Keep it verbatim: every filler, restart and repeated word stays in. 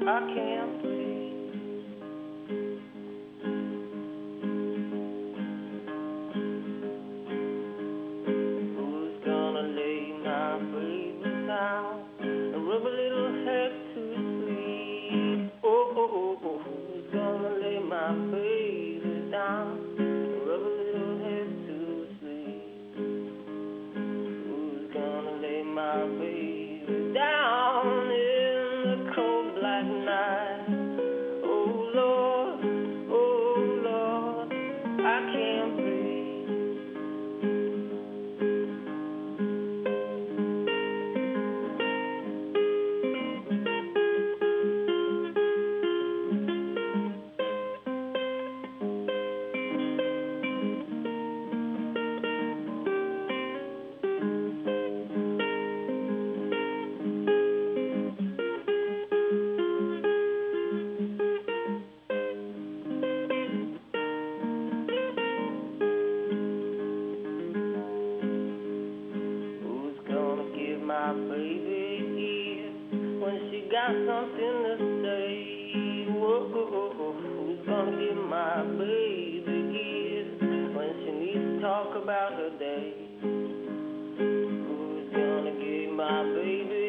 I can't breathe. Who's gonna lay my baby down and rub a little head to sleep? Oh, oh, oh, oh. Who's gonna lay my baby down and rub a little head to sleep? Who's gonna lay my baby down in the cold black night? Oh Lord, oh Lord, I can't breathe. Who's gonna give my baby ear when she got something to say? Whoa, who's gonna give my baby ear when she needs to talk about her day? Who's gonna give my baby